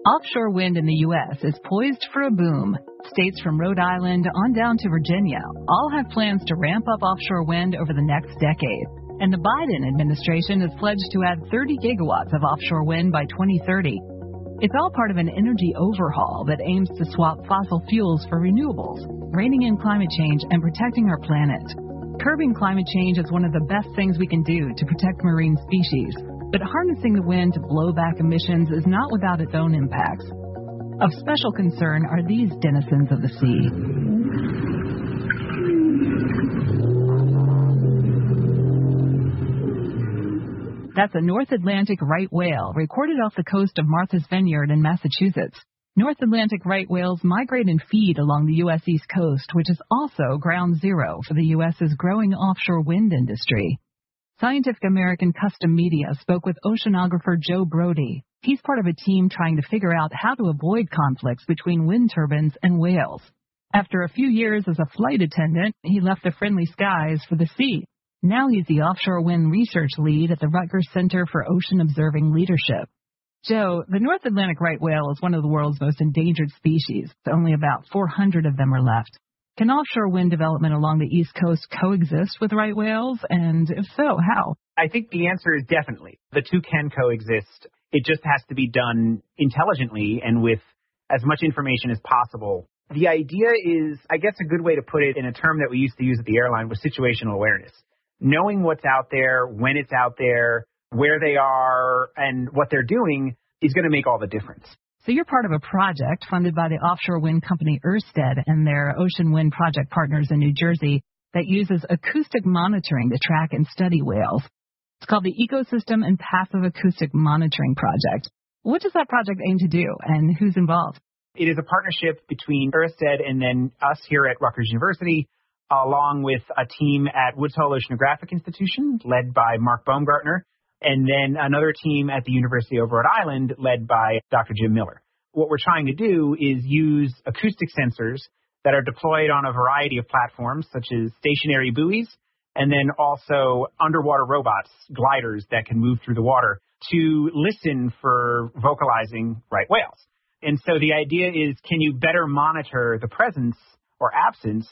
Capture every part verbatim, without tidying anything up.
Offshore wind in the U S is poised for a boom. States from Rhode Island on down to Virginia all have plans to ramp up offshore wind over the next decade. And the Biden administration has pledged to add thirty gigawatts of offshore wind by twenty thirty. It's all part of an energy overhaul that aims to swap fossil fuels for renewables, reining in climate change and protecting our planet. Curbing climate change is one of the best things we can do to protect marine species. But harnessing the wind to blow back emissions is not without its own impacts. Of special concern are these denizens of the sea. That's a North Atlantic right whale recorded off the coast of Martha's Vineyard in Massachusetts. North Atlantic right whales migrate and feed along the U S East Coast, which is also ground zero for the U S's growing offshore wind industry. Scientific American Custom Media spoke with oceanographer Joe Brody. He's part of a team trying to figure out how to avoid conflicts between wind turbines and whales. After a few years as a flight attendant, he left the friendly skies for the sea. Now he's the offshore wind research lead at the Rutgers Center for Ocean Observing Leadership. Joe, the North Atlantic right whale is one of the world's most endangered species. Only about four hundred of them are left. Can offshore wind development along the East Coast coexist with right whales? And if so, how? I think the answer is definitely. The two can coexist. It just has to be done intelligently and with as much information as possible. The idea is, I guess a good way to put it in a term that we used to use at the airline was situational awareness. Knowing what's out there, when it's out there, where they are, and what they're doing is going to make all the difference. So you're part of a project funded by the offshore wind company Ørsted and their ocean wind project partners in New Jersey that uses acoustic monitoring to track and study whales. It's called the Ecosystem and Passive Acoustic Monitoring Project. What does that project aim to do, and who's involved? It is a partnership between Ørsted and then us here at Rutgers University, along with a team at Woods Hole Oceanographic Institution, led by Mark Baumgartner, and then another team at the University of Rhode Island, led by Doctor Jim Miller. What we're trying to do is use acoustic sensors that are deployed on a variety of platforms, such as stationary buoys, and then also underwater robots, gliders that can move through the water, to listen for vocalizing right whales. And so the idea is, can you better monitor the presence or absence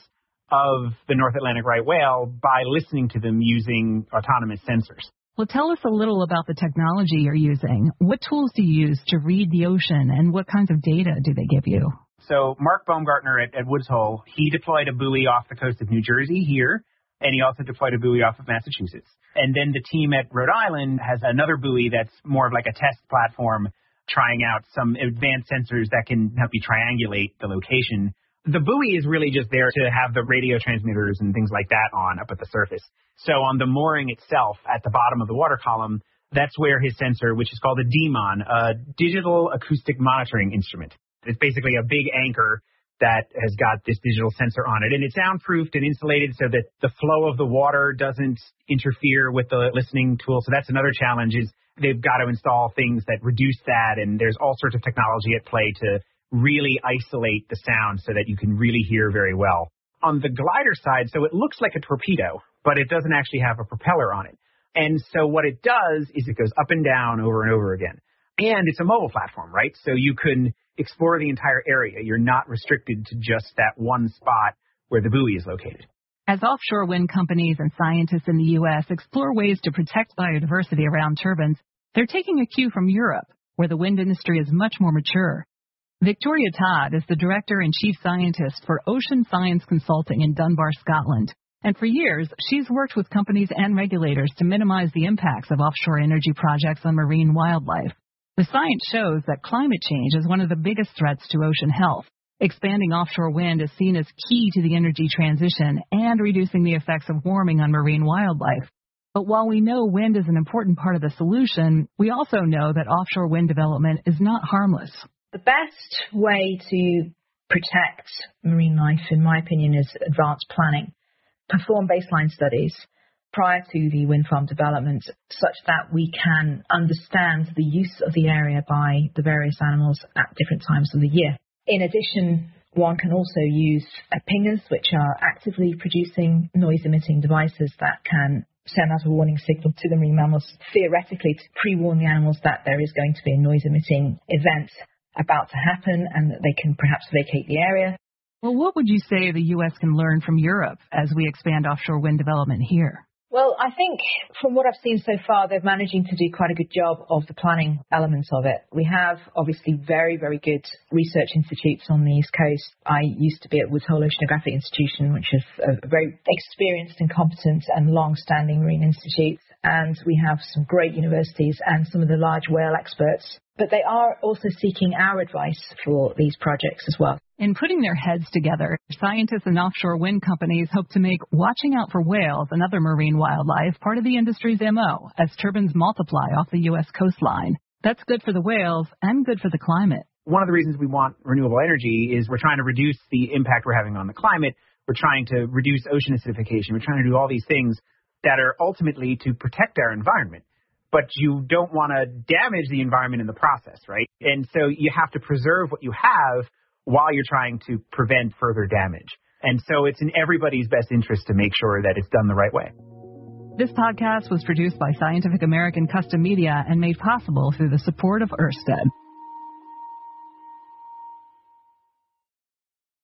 of the North Atlantic right whale by listening to them using autonomous sensors? Well, tell us a little about the technology you're using. What tools do you use to read the ocean, and what kinds of data do they give you? So Mark Baumgartner at, at Woods Hole, he deployed a buoy off the coast of New Jersey here, and he also deployed a buoy off of Massachusetts. And then the team at Rhode Island has another buoy that's more of like a test platform, trying out some advanced sensors that can help you triangulate the location. The buoy is really just there to have the radio transmitters and things like that on up at the surface. So on the mooring itself, at the bottom of the water column, that's where his sensor, which is called a D MON, a digital acoustic monitoring instrument. It's basically a big anchor that has got this digital sensor on it. And it's soundproofed and insulated so that the flow of the water doesn't interfere with the listening tool. So that's another challenge, is they've got to install things that reduce that. And there's all sorts of technology at play to really isolate the sound so that you can really hear very well. On the glider side, so it looks like a torpedo, but it doesn't actually have a propeller on it. And so what it does is it goes up and down over and over again. And it's a mobile platform, right? So you can explore the entire area. You're not restricted to just that one spot where the buoy is located. As offshore wind companies and scientists in the U S explore ways to protect biodiversity around turbines, they're taking a cue from Europe, where the wind industry is much more mature. Victoria Todd is the Director and Chief Scientist for Ocean Science Consulting in Dunbar, Scotland. And for years, she's worked with companies and regulators to minimize the impacts of offshore energy projects on marine wildlife. The science shows that climate change is one of the biggest threats to ocean health. Expanding offshore wind is seen as key to the energy transition and reducing the effects of warming on marine wildlife. But while we know wind is an important part of the solution, we also know that offshore wind development is not harmless. The best way to protect marine life, in my opinion, is advanced planning. Perform baseline studies prior to the wind farm development such that we can understand the use of the area by the various animals at different times of the year. In addition, one can also use pingers, which are actively producing noise-emitting devices that can send out a warning signal to the marine mammals, theoretically to pre-warn the animals that there is going to be a noise-emitting event. about to happen and that they can perhaps vacate the area. Well, what would you say the U S can learn from Europe as we expand offshore wind development here? Well, I think from what I've seen so far, they're managing to do quite a good job of the planning elements of it. We have obviously very, very good research institutes on the East Coast. I used to be at Woods Hole Oceanographic Institution, which is a very experienced and competent and long-standing marine institute. And we have some great universities and some of the large whale experts. But they are also seeking our advice for these projects as well. In putting their heads together, scientists and offshore wind companies hope to make watching out for whales and other marine wildlife part of the industry's M O as turbines multiply off the U S coastline. That's good for the whales and good for the climate. One of the reasons we want renewable energy is we're trying to reduce the impact we're having on the climate. We're trying to reduce ocean acidification. We're trying to do all these things that are ultimately to protect our environment. But you don't want to damage the environment in the process, right? And so you have to preserve what you have while you're trying to prevent further damage. And so it's in everybody's best interest to make sure that it's done the right way. This podcast was produced by Scientific American Custom Media and made possible through the support of Ørsted.